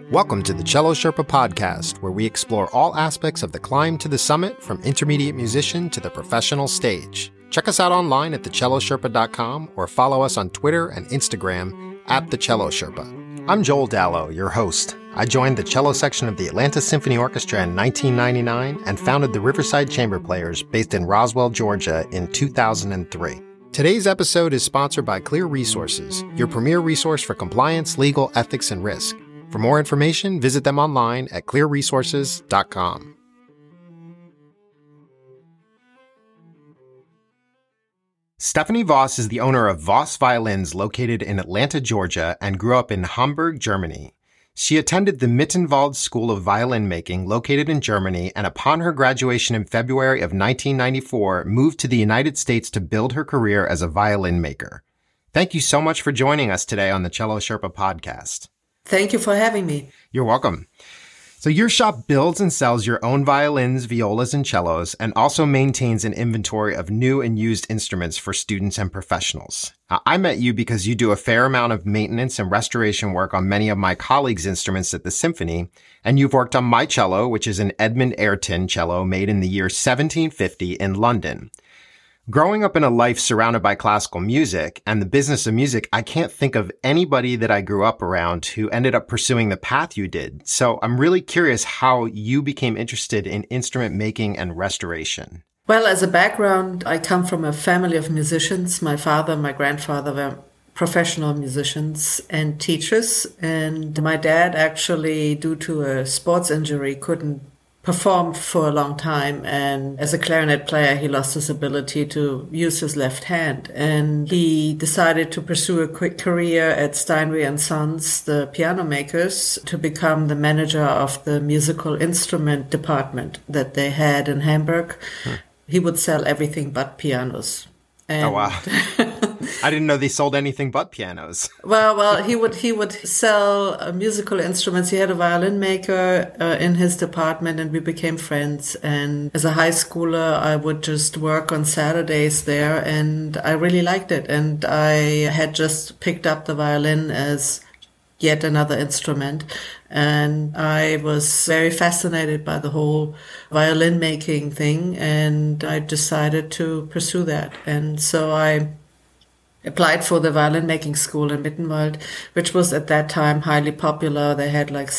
Welcome to the Cello Sherpa podcast, where we explore all aspects of the climb to the summit, from intermediate musician to the professional stage. Check us out online at thecellosherpa.com or follow us on Twitter and Instagram at thecellosherpa. I'm Joel Dallow, your host. I joined the cello section of the Atlanta Symphony Orchestra in 1999 and founded the Riverside Chamber Players based in Roswell, Georgia in 2003. Today's episode is sponsored by Clear Resources, your premier resource for compliance, legal, ethics, and risk. For more information, visit them online at clearresources.com. Stephanie Voss is the owner of Voss Violins located in Atlanta, Georgia, and grew up in Hamburg, Germany. She attended the Mittenwald School of Violin Making located in Germany, and upon her graduation in February of 1994, moved to the United States to build her career as a violin maker. Thank you so much for joining us today on the Cello Sherpa podcast. Thank you for having me. You're welcome. So your shop builds and sells your own violins, violas, and cellos, and also maintains an inventory of new and used instruments for students and professionals. I met you because you do a fair amount of maintenance and restoration work on many of my colleagues' instruments at the Symphony, and you've worked on my cello, which is an Edmund Ayrton cello made in the year 1750 in London. Growing up in a life surrounded by classical music and the business of music, I can't think of anybody that I grew up around who ended up pursuing the path you did. So I'm really curious how you became interested in instrument making and restoration. Well, as a background, I come from a family of musicians. My father and my grandfather were professional musicians and teachers. And my dad actually, due to a sports injury, couldn't performed for a long time, and as a clarinet player he lost his ability to use his left hand, and he decided to pursue a quick career at Steinway and Sons, the piano makers, to become the manager of the musical instrument department that they had in Hamburg. He would sell everything but pianos. And oh, wow. I didn't know they sold anything but pianos. Well, he would sell musical instruments. He had a violin maker in his department, and we became friends. And as a high schooler, I would just work on Saturdays there, and I really liked it. And I had just picked up the violin as yet another instrument. And I was very fascinated by the whole violin making thing, and I decided to pursue that. And so I applied for the violin making school in Mittenwald, which was at that time highly popular. They had like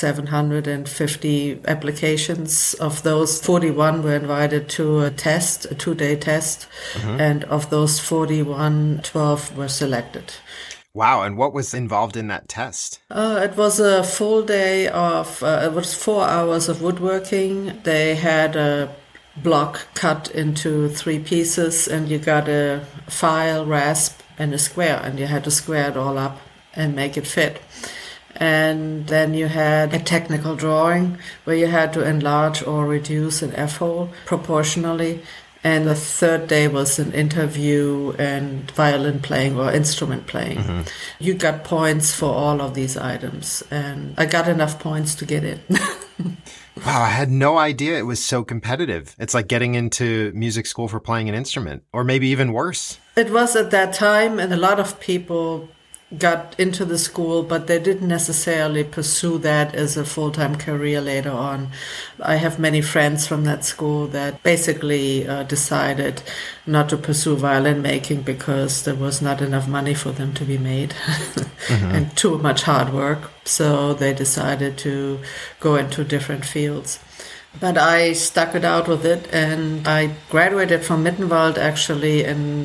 750 applications. Of those, 41 were invited to a test, a 2-day test. And of those 41, 12 were selected. Wow. And what was involved in that test? It was a full day of, it was 4 hours of woodworking. They had a block cut into 3 pieces, and you got a file, rasp, and a square, and you had to square it all up and make it fit. And then you had a technical drawing where you had to enlarge or reduce an F-hole proportionally. And the third day was an interview and violin playing or instrument playing. You got points for all of these items, and I got enough points to get in. Wow, I had no idea it was so competitive. It's like getting into music school for playing an instrument, or maybe even worse. It was at that time, and a lot of people got into the school, but they didn't necessarily pursue that as a full-time career later on. I have many friends from that school that basically decided not to pursue violin making because there was not enough money for them to be made and too much hard work. So they decided to go into different fields. But I stuck it out with it, and I graduated from Mittenwald actually in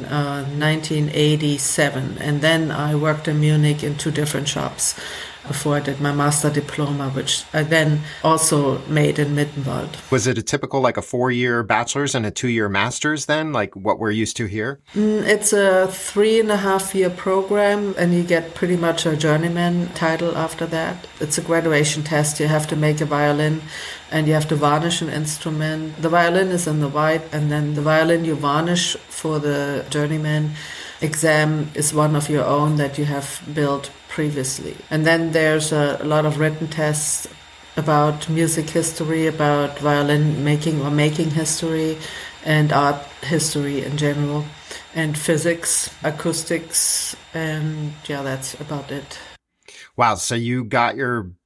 1987. And then I worked in Munich in 2 different shops before I did my master diploma, which I then also made in Mittenwald. Was it a typical, like a 4-year bachelor's and a 2-year master's then, like what we're used to here? It's a 3.5-year program, and you get pretty much a journeyman title after that. It's a graduation test. You have to make a violin, and you have to varnish an instrument. The violin is in the white, and then the violin you varnish for the journeyman exam is one of your own that you have built previously. And then there's a lot of written tests about music history, about violin making or making history, and art history in general, and physics, acoustics, and yeah, that's about it. Wow. So you got your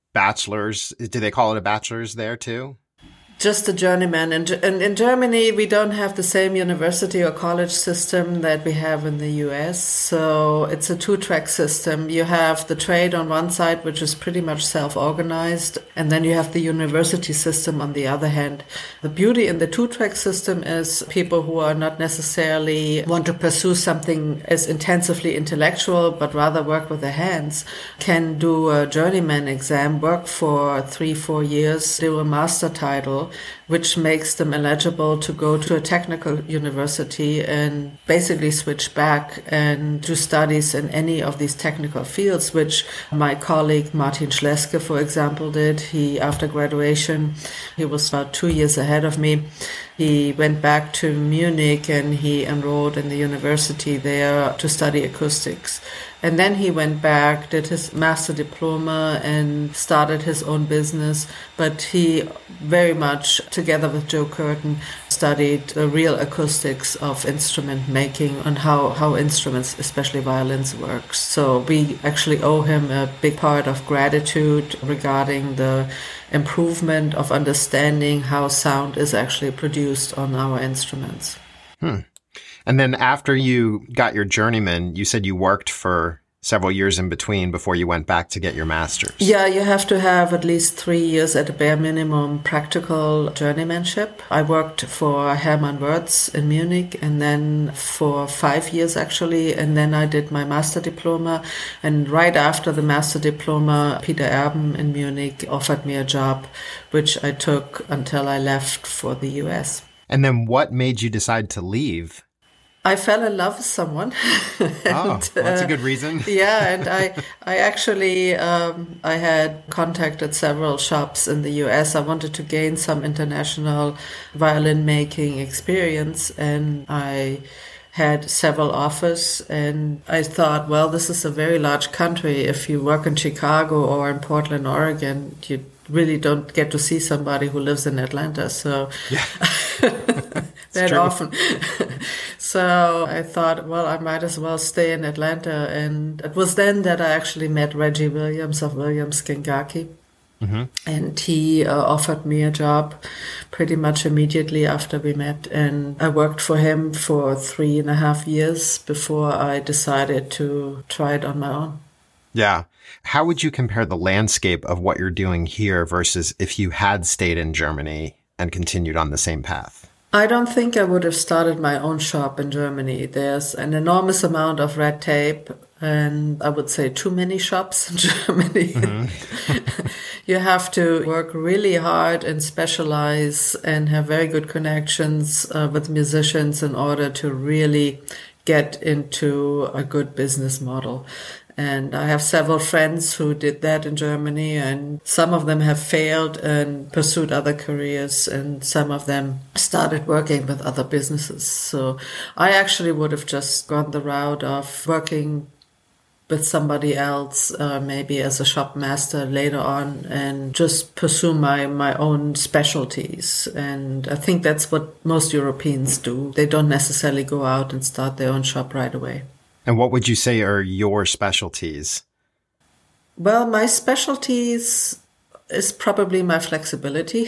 bachelor's. Do they call it a bachelor's there too? Just a journeyman. And in Germany, we don't have the same university or college system that we have in the US. So it's a two-track system. You have the trade on one side, which is pretty much self-organized. And then you have the university system on the other hand. The beauty in the two-track system is people who are not necessarily want to pursue something as intensively intellectual, but rather work with their hands, can do a journeyman exam, work for 3-4 years, do a master title, which makes them eligible to go to a technical university and basically switch back and do studies in any of these technical fields, which my colleague Martin Schleske, for example, did. He, after graduation, he was about 2 years ahead of me. He went back to Munich and he enrolled in the university there to study acoustics. And then he went back, did his master diploma and started his own business. But he very much, together with Joe Curtin, studied the real acoustics of instrument making and how instruments, especially violins, work. So we actually owe him a big part of gratitude regarding the improvement of understanding how sound is actually produced on our instruments. And then after you got your journeyman, you said you worked for several years in between before you went back to get your master's. Yeah, you have to have at least 3 years at a bare minimum practical journeymanship. I worked for Hermann Wirtz in Munich and then for 5 years actually, and then I did my master diploma. And right after the master diploma, Peter Erben in Munich offered me a job, which I took until I left for the US. And then what made you decide to leave? I fell in love with someone. Well, that's a good reason. Yeah, and I actually, I had contacted several shops in the US. I wanted to gain some international violin making experience, and I had several offers, and I thought, well, this is a very large country. If you work in Chicago or in Portland, Oregon, you really don't get to see somebody who lives in Atlanta. So yeah. that often. So I thought, well, I might as well stay in Atlanta. And it was then that I actually met Reggie Williams of Williams Gengaki. Mm-hmm. And he offered me a job pretty much immediately after we met. And I worked for him for 3.5 years before I decided to try it on my own. Yeah. How would you compare the landscape of what you're doing here versus if you had stayed in Germany and continued on the same path? I don't think I would have started my own shop in Germany. There's an enormous amount of red tape, and I would say too many shops in Germany. Mm-hmm. You have to work really hard and specialize and have very good connections with musicians in order to really get into a good business model. And I have several friends who did that in Germany, and some of them have failed and pursued other careers, and some of them started working with other businesses. So I actually would have just gone the route of working with somebody else, maybe as a shop master later on, and just pursue my own specialties. And I think that's what most Europeans do. They don't necessarily go out and start their own shop right away. And what would you say are your specialties? Well, my specialties is probably my flexibility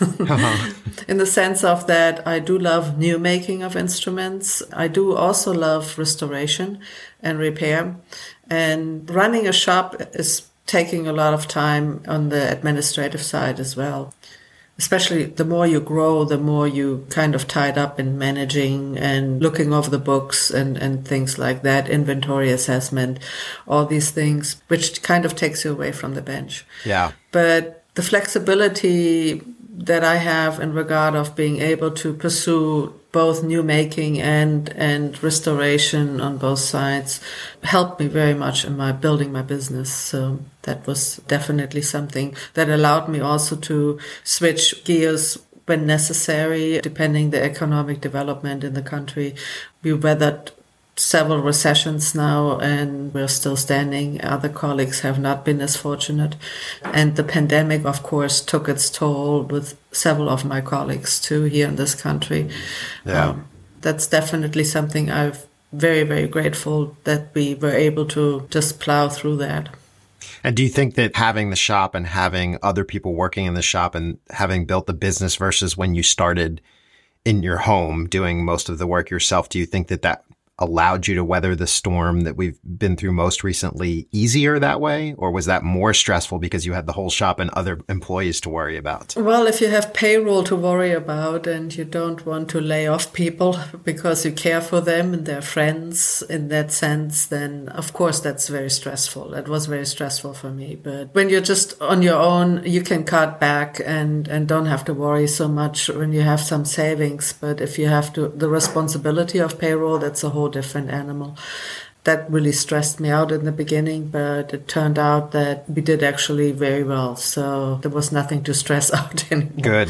in the sense of that I do love new making of instruments. I do also love restoration and repair. And running a shop is taking a lot of time on the administrative side as well. Especially the more you grow, the more you kind of tied up in managing and looking over the books and things like that, inventory assessment, all these things, which kind of takes you away from the bench. Yeah. But the flexibility that I have in regard of being able to pursue both new making and restoration on both sides helped me very much in my building my business. So that was definitely something that allowed me also to switch gears when necessary, depending the economic development in the country. We weathered several recessions now, and we're still standing. Other colleagues have not been as fortunate. And the pandemic, of course, took its toll with several of my colleagues too here in this country. Yeah. That's definitely something I'm very, very grateful that we were able to just plow through that. And do you think that having the shop and having other people working in the shop and having built the business versus when you started in your home doing most of the work yourself, do you think that that allowed you to weather the storm that we've been through most recently easier that way? Or was that more stressful because you had the whole shop and other employees to worry about? Well, if you have payroll to worry about and you don't want to lay off people because you care for them and they're friends in that sense, then of course that's very stressful. That was very stressful for me. But when you're just on your own, you can cut back and don't have to worry so much when you have some savings. But if you have the responsibility of payroll, that's a whole different animal. That really stressed me out in the beginning, but it turned out that we did actually very well. So there was nothing to stress out anymore. Good.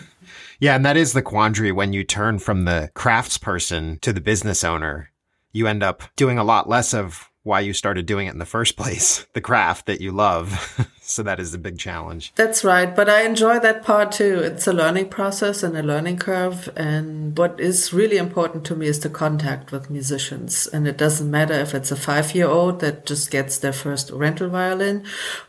Yeah, and that is the quandary when you turn from the craftsperson to the business owner. You end up doing a lot less of why you started doing it in the first place, the craft that you love. So that is a big challenge. That's right. But I enjoy that part too. It's a learning process and a learning curve. And what is really important to me is the contact with musicians. And it doesn't matter if it's a 5-year-old that just gets their first rental violin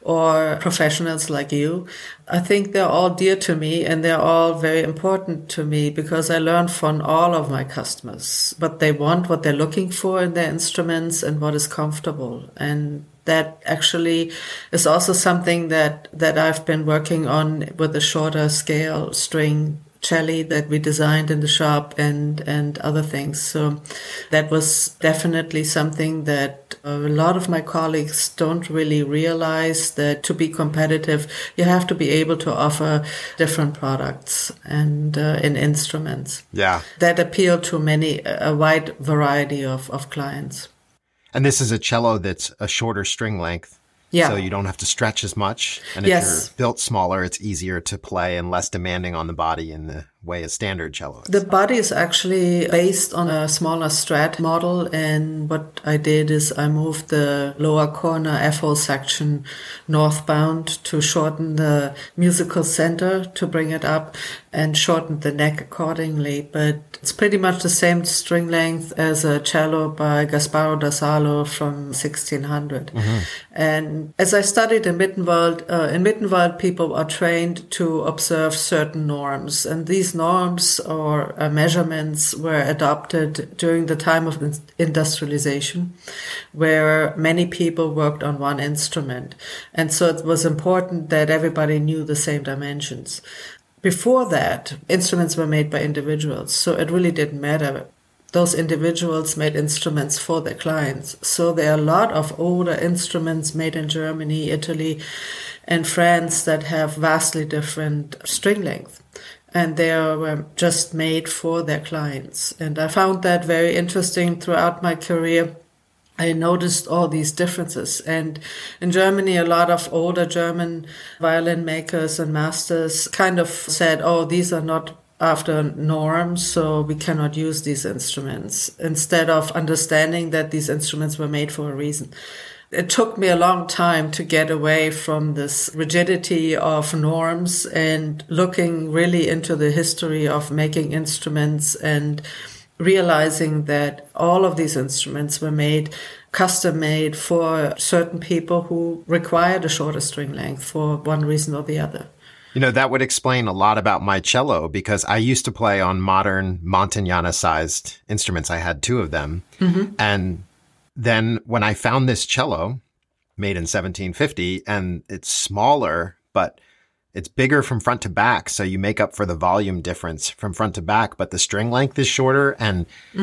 or professionals like you. I think they're all dear to me and they're all very important to me because I learn from all of my customers what they want, what they're looking for in their instruments and what is comfortable. And that actually is also something that I've been working on with a shorter scale string cello that we designed in the shop and other things. So that was definitely something that a lot of my colleagues don't really realize, that to be competitive, you have to be able to offer different products and in instruments. Yeah. That appeal to a wide variety of clients. And this is a cello that's a shorter string length. Yeah. So you don't have to stretch as much. And if you're built smaller, it's easier to play and less demanding on the body in the way a standard cello is. The body is actually based on a smaller Strat model. And what I did is I moved the lower corner F-hole section northbound to shorten the musical center to bring it up and shorten the neck accordingly. But it's pretty much the same string length as a cello by Gasparo da Salo from 1600. Mm-hmm. And as I studied in Mittenwald, people are trained to observe certain norms. And these norms or measurements were adopted during the time of industrialization, where many people worked on one instrument. And so it was important that everybody knew the same dimensions. Before that, instruments were made by individuals, so it really didn't matter. Those individuals made instruments for their clients. So there are a lot of older instruments made in Germany, Italy, and France that have vastly different string length. And they were just made for their clients. And I found that very interesting throughout my career. I noticed all these differences. And in Germany, a lot of older German violin makers and masters kind of said, oh, these are not after norms, so we cannot use these instruments, instead of understanding that these instruments were made for a reason. It took me a long time to get away from this rigidity of norms and looking really into the history of making instruments and realizing that all of these instruments were made, custom made for certain people who required a shorter string length for one reason or the other. You know, that would explain a lot about my cello, because I used to play on modern Montagnana-sized instruments. I had 2 of them. Mm-hmm. And then when I found this cello made in 1750, and it's smaller, but it's bigger from front to back. So you make up for the volume difference from front to back, but the string length is shorter. And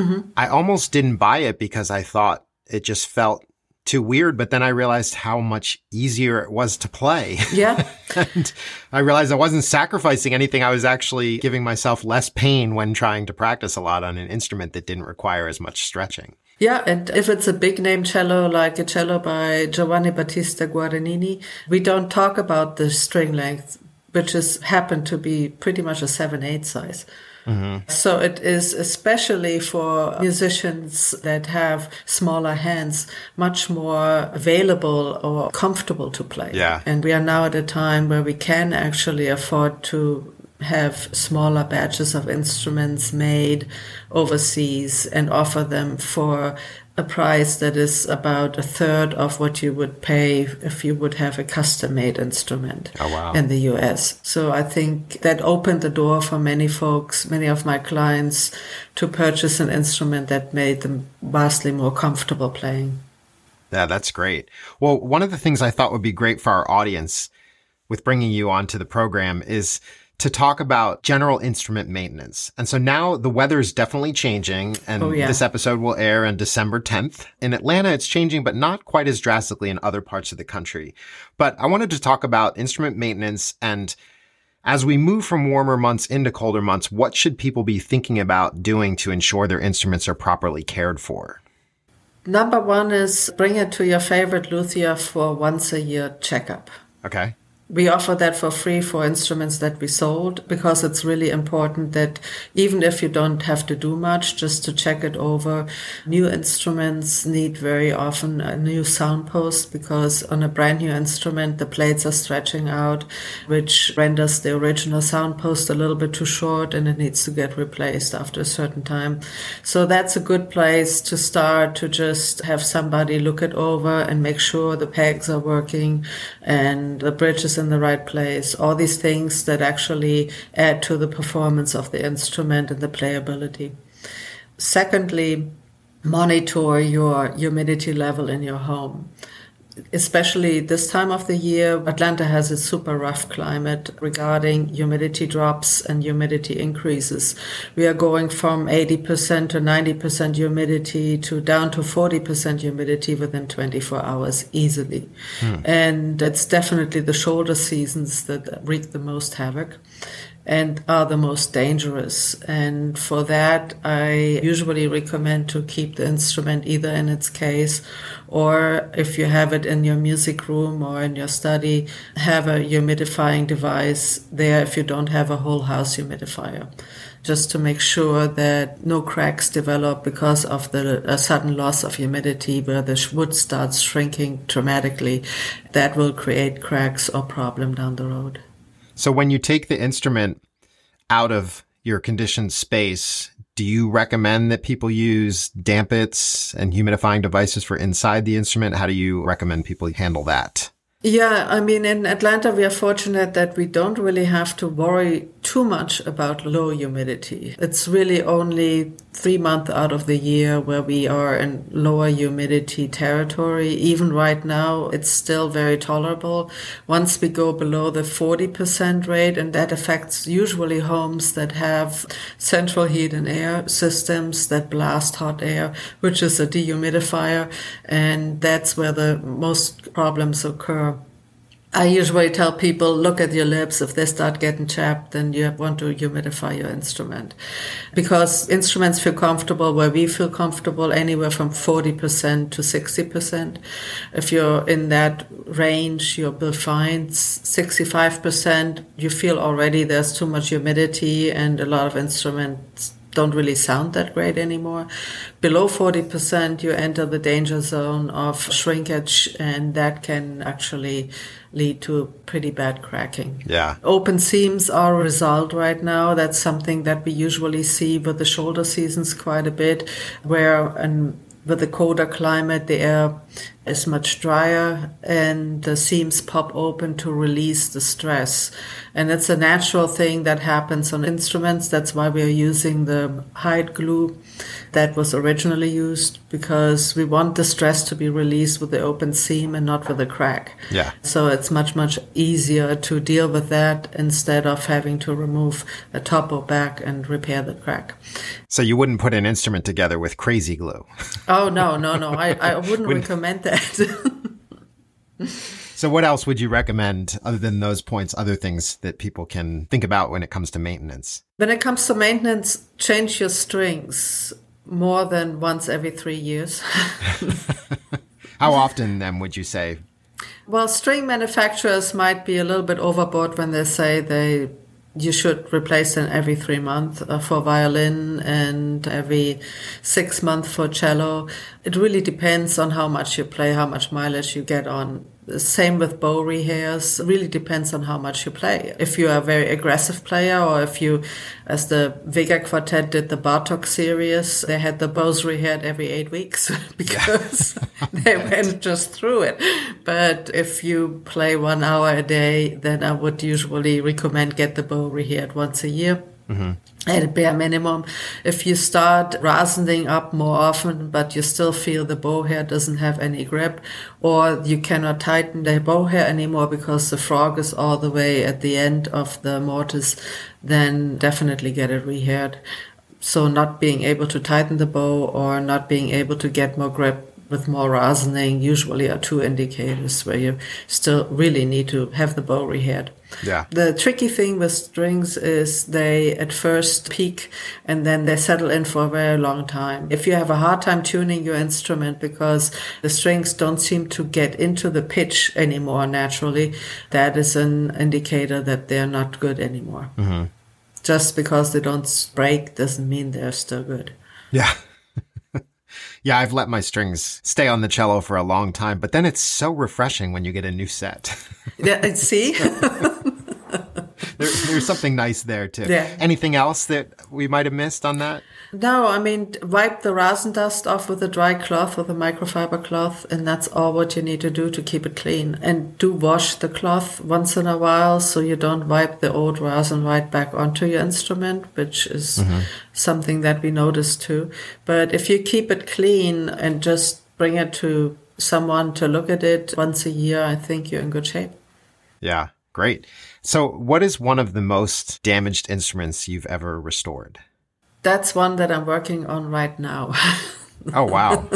I almost didn't buy it because I thought it just felt too weird. But then I realized how much easier it was to play. Yeah. And I realized I wasn't sacrificing anything. I was actually giving myself less pain when trying to practice a lot on an instrument that didn't require as much stretching. Yeah, and if it's a big name cello, like a cello by Giovanni Battista Guadagnini, we don't talk about the string length, which happened to be pretty much a 7/8 size. Mm-hmm. So it is, especially for musicians that have smaller hands, much more available or comfortable to play. Yeah. And we are now at a time where we can actually afford to have smaller batches of instruments made overseas and offer them for a price that is about a third of what you would pay if you would have a custom-made instrument in the US. So I think that opened the door for many folks, many of my clients, to purchase an instrument that made them vastly more comfortable playing. Yeah, that's great. Well, one of the things I thought would be great for our audience with bringing you onto the program is to talk about general instrument maintenance. And so now the weather is definitely changing, and this episode will air on December 10th. In Atlanta, it's changing, but not quite as drastically in other parts of the country. But I wanted to talk about instrument maintenance, and as we move from warmer months into colder months, what should people be thinking about doing to ensure their instruments are properly cared for? Number one is bring it to your favorite luthier for once a year checkup. Okay. We offer that for free for instruments that we sold, because it's really important that even if you don't have to do much, just to check it over. New instruments need very often a new sound post, because on a brand new instrument, the plates are stretching out, which renders the original sound post a little bit too short, and it needs to get replaced after a certain time. So that's a good place to start, to just have somebody look it over and make sure the pegs are working and the bridge is in the right place, all these things that actually add to the performance of the instrument and the playability. Secondly, monitor your humidity level in your home. Especially this time of the year, Atlanta has a super rough climate regarding humidity drops and humidity increases. We are going from 80% to 90% humidity to down to 40% humidity within 24 hours easily. And it's definitely the shoulder seasons that wreak the most havoc and are the most dangerous. And for that, I usually recommend to keep the instrument either in its case, or if you have it in your music room or in your study, have a humidifying device there if you don't have a whole house humidifier, just to make sure that no cracks develop because of the sudden loss of humidity where the wood starts shrinking dramatically. That will create cracks or problem down the road. So when you take the instrument out of your conditioned space, do you recommend that people use dampits and humidifying devices for inside the instrument? How do you recommend people handle that? Yeah, I mean, in Atlanta, we are fortunate that we don't really have to worry too much about low humidity. It's really only 3 months out of the year where we are in lower humidity territory. Even right now, it's still very tolerable. Once we go below the 40% rate, and that affects usually homes that have central heat and air systems that blast hot air, which is a dehumidifier, and that's where the most problems occur. I usually tell people, look at your lips. If they start getting chapped, then you want to humidify your instrument. Because instruments feel comfortable where we feel comfortable, anywhere from 40% to 60%. If you're in that range, you'll be fine. 65%, you feel already there's too much humidity, and a lot of instruments don't really sound that great anymore. Below 40%, you enter the danger zone of shrinkage, and that can actually lead to pretty bad cracking. Yeah. Open seams are a result right now. That's something that we usually see with the shoulder seasons quite a bit, where with the colder climate, the air is much drier and the seams pop open to release the stress. And it's a natural thing that happens on instruments. That's why we are using the hide glue that was originally used, because we want the stress to be released with the open seam and not with the crack. Yeah. So it's much, much easier to deal with that instead of having to remove a top or back and repair the crack. So you wouldn't put an instrument together with crazy glue? Oh, no. I wouldn't recommend that. So what else would you recommend other than those points, other things that people can think about when it comes to maintenance? When it comes to maintenance, change your strings more than once every 3 years. How often then would you say? Well, string manufacturers might be a little bit overboard when they say you should replace them every 3 months for violin and every 6 months for cello. It really depends on how much you play, how much mileage you get on. The same with bow rehairs. It really depends on how much you play. If you are a very aggressive player, or if you, as the Vega Quartet did the Bartok series, they had the bows rehaired every 8 weeks because they went just through it. But if you play 1 hour a day, then I would usually recommend get the bow rehaired once a year. Mm-hmm. At a bare minimum. If you start rasening up more often, but you still feel the bow hair doesn't have any grip, or you cannot tighten the bow hair anymore because the frog is all the way at the end of the mortise, then definitely get it rehaired. So not being able to tighten the bow or not being able to get more grip with more rasening usually are 2 indicators where you still really need to have the bow rehaired. Yeah. The tricky thing with strings is they at first peak and then they settle in for a very long time. If you have a hard time tuning your instrument because the strings don't seem to get into the pitch anymore naturally, that is an indicator that they're not good anymore. Mm-hmm. Just because they don't break doesn't mean they're still good. Yeah. Yeah, I've let my strings stay on the cello for a long time, but then it's so refreshing when you get a new set. Yeah, see? There's something nice there, too. Yeah. Anything else that we might have missed on that? No, I mean, wipe the rosin dust off with a dry cloth, with a microfiber cloth, and that's all what you need to do to keep it clean. And do wash the cloth once in a while so you don't wipe the old rosin right back onto your instrument, which is something that we noticed too. But if you keep it clean and just bring it to someone to look at it once a year, I think you're in good shape. Yeah, great. So what is one of the most damaged instruments you've ever restored? That's one that I'm working on right now. Oh, wow.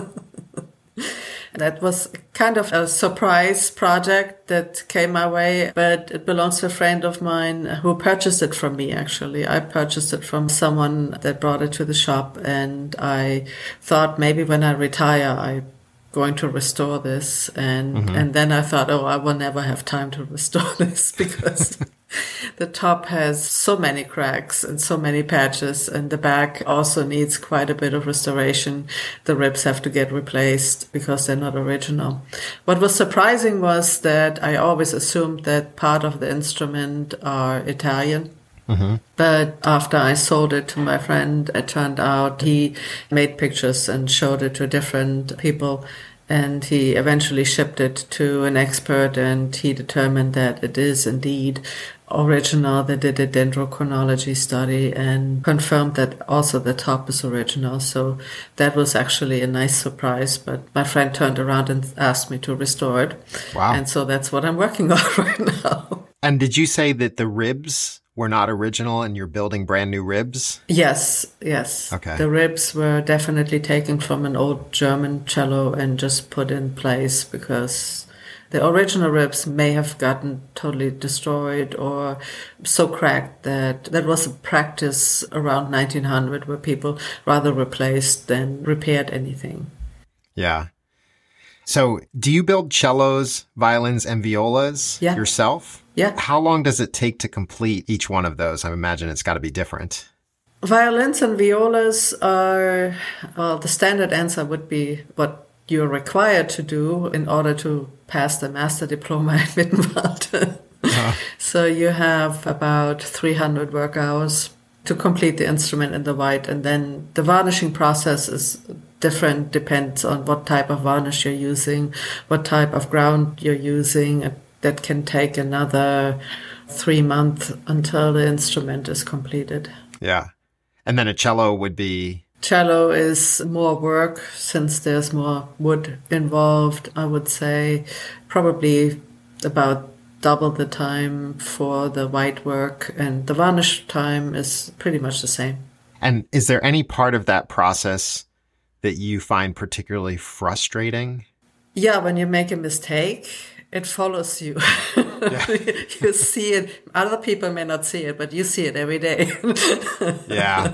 That was kind of a surprise project that came my way, but it belongs to a friend of mine who purchased it from me, actually. I purchased it from someone that brought it to the shop, and I thought maybe when I retire, I'm going to restore this. And then I thought, I will never have time to restore this because the top has so many cracks and so many patches, and the back also needs quite a bit of restoration. The ribs have to get replaced because they're not original. What was surprising was that I always assumed that part of the instrument are Italian. Mm-hmm. But after I sold it to my friend, it turned out he made pictures and showed it to different people. And he eventually shipped it to an expert, and he determined that it is indeed original. They did a dendrochronology study and confirmed that also the top is original. So that was actually a nice surprise. But my friend turned around and asked me to restore it. Wow. And so that's what I'm working on right now. And did you say that the ribs were not original and you're building brand new ribs? Yes. Okay. The ribs were definitely taken from an old German cello and just put in place because the original ribs may have gotten totally destroyed or so cracked that was a practice around 1900 where people rather replaced than repaired anything. Yeah. So do you build cellos, violins, and violas yourself? Yeah. How long does it take to complete each one of those? I imagine it's got to be different. Violins and violas are, the standard answer would be what you're required to do in order to pass the master diploma at Mittenwald. So you have about 300 work hours to complete the instrument in the white. And then the varnishing process is different, depends on what type of varnish you're using, what type of ground you're using. That can take another 3 months until the instrument is completed. Yeah. And then a cello would be? Cello is more work since there's more wood involved. I would say probably about double the time for the white work, and the varnish time is pretty much the same. And is there any part of that process that you find particularly frustrating? Yeah, when you make a mistake, it follows you. Yeah. You see it. Other people may not see it, but you see it every day. Yeah.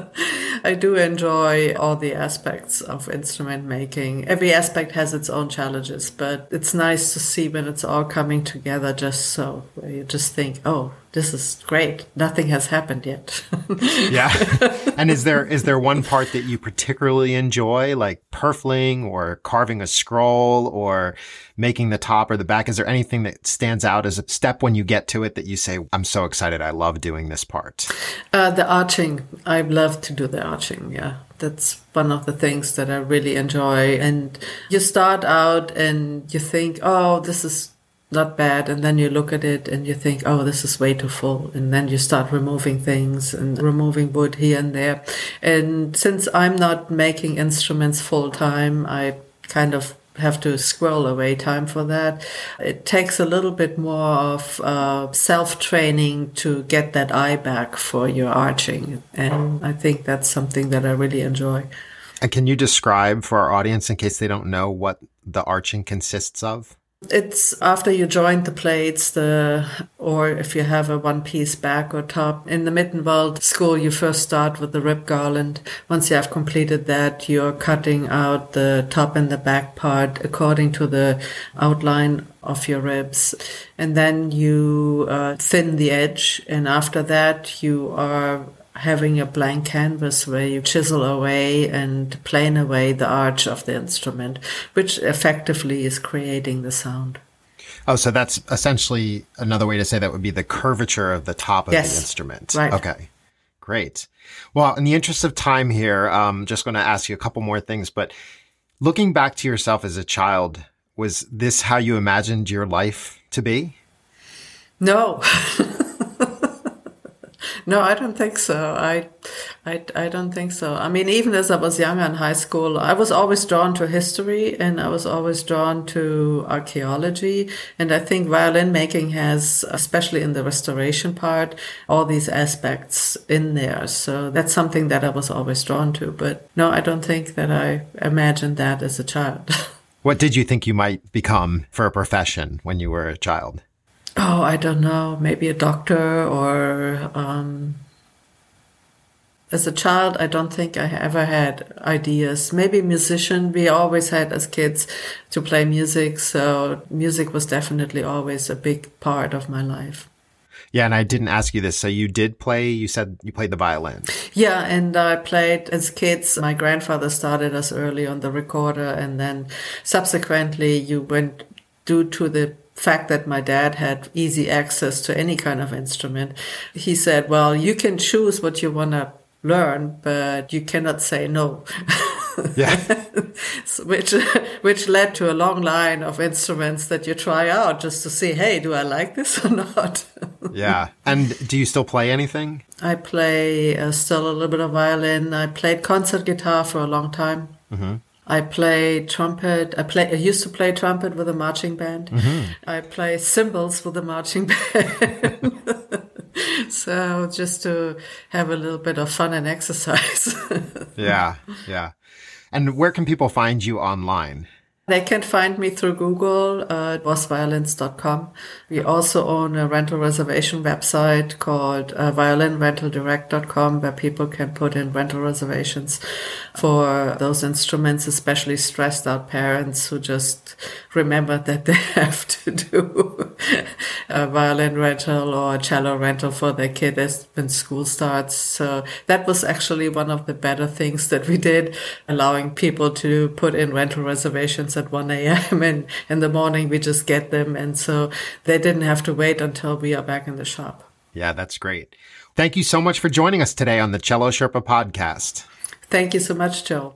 I do enjoy all the aspects of instrument making. Every aspect has its own challenges, but it's nice to see when it's all coming together just so, where you just think, oh, this is great. Nothing has happened yet. Yeah. And is there one part that you particularly enjoy, like purfling or carving a scroll or making the top or the back? Is there anything that stands out as a step when you get to it that you say, I'm so excited, I love doing this part? The arching. I love to do the arching, yeah. That's one of the things that I really enjoy. And you start out and you think, oh, this is not bad. And then you look at it and you think, oh, this is way too full. And then you start removing things and removing wood here and there. And since I'm not making instruments full time, I kind of have to squirrel away time for that. It takes a little bit more of self-training to get that eye back for your arching. And I think that's something that I really enjoy. And can you describe for our audience, in case they don't know, what the arching consists of? It's after you join the plates, or if you have a one-piece back or top. In the Mittenwald school, you first start with the rib garland. Once you have completed that, you're cutting out the top and the back part according to the outline of your ribs. And then you thin the edge. And after that, you are having a blank canvas where you chisel away and plane away the arch of the instrument, which effectively is creating the sound. Oh, so that's essentially another way to say that would be the curvature of the top of the instrument. Right. Okay, great. Well, in the interest of time here, I'm just going to ask you a couple more things, but looking back to yourself as a child, was this how you imagined your life to be? No. No, I don't think so. I don't think so. I mean, even as I was younger in high school, I was always drawn to history and I was always drawn to archaeology. And I think violin making has, especially in the restoration part, all these aspects in there. So that's something that I was always drawn to. But no, I don't think that I imagined that as a child. What did you think you might become for a profession when you were a child? Oh, I don't know. Maybe a doctor or, as a child, I don't think I ever had ideas. Maybe musician. We always had as kids to play music. So music was definitely always a big part of my life. Yeah. And I didn't ask you this. So you did play, you said you played the violin. Yeah. And I played as kids. My grandfather started us early on the recorder. And then subsequently you went due to the fact that my dad had easy access to any kind of instrument. He said, well, you can choose what you want to learn, but you cannot say no. Yeah. which led to a long line of instruments that you try out just to see, hey, do I like this or not? Yeah. And do you still play anything? I play still a little bit of violin. I played concert guitar for a long time. Mm-hmm. I play trumpet. I used to play trumpet with a marching band. Mm-hmm. I play cymbals with a marching band. So just to have a little bit of fun and exercise. Yeah, yeah. And where can people find you online? They can find me through Google, vossviolins.com. We also own a rental reservation website called violinrentaldirect.com, where people can put in rental reservations for those instruments, especially stressed out parents who just remember that they have to do a violin rental or a cello rental for their kid when school starts. So that was actually one of the better things that we did, allowing people to put in rental reservations at 1 a.m. and in the morning we just get them. And so they didn't have to wait until we are back in the shop. Yeah, that's great. Thank you so much for joining us today on the Cello Sherpa podcast. Thank you so much, Joe.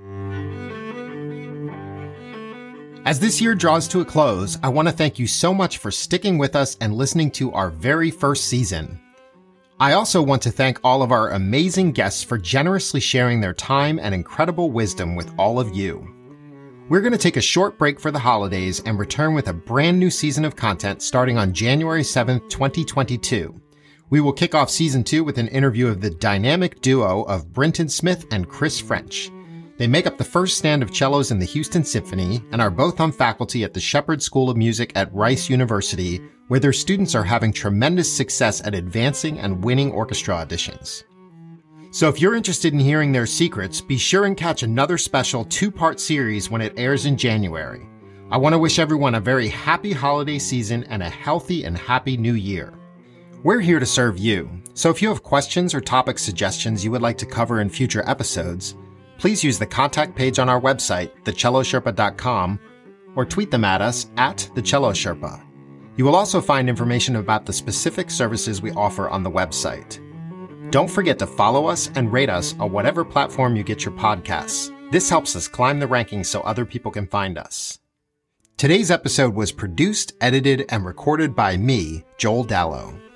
As this year draws to a close, I want to thank you so much for sticking with us and listening to our very first season. I also want to thank all of our amazing guests for generously sharing their time and incredible wisdom with all of you. We're going to take a short break for the holidays and return with a brand new season of content starting on January 7th, 2022. We will kick off season 2 with an interview of the dynamic duo of Brinton Smith and Chris French. They make up the first stand of cellos in the Houston Symphony and are both on faculty at the Shepherd School of Music at Rice University, where their students are having tremendous success at advancing and winning orchestra auditions. So if you're interested in hearing their secrets, be sure and catch another special 2-part series when it airs in January. I want to wish everyone a very happy holiday season and a healthy and happy new year. We're here to serve you, so if you have questions or topic suggestions you would like to cover in future episodes, please use the contact page on our website, thecellosherpa.com, or tweet them at us at thecellosherpa. You will also find information about the specific services we offer on the website. Don't forget to follow us and rate us on whatever platform you get your podcasts. This helps us climb the rankings so other people can find us. Today's episode was produced, edited, and recorded by me, Joel Dallow.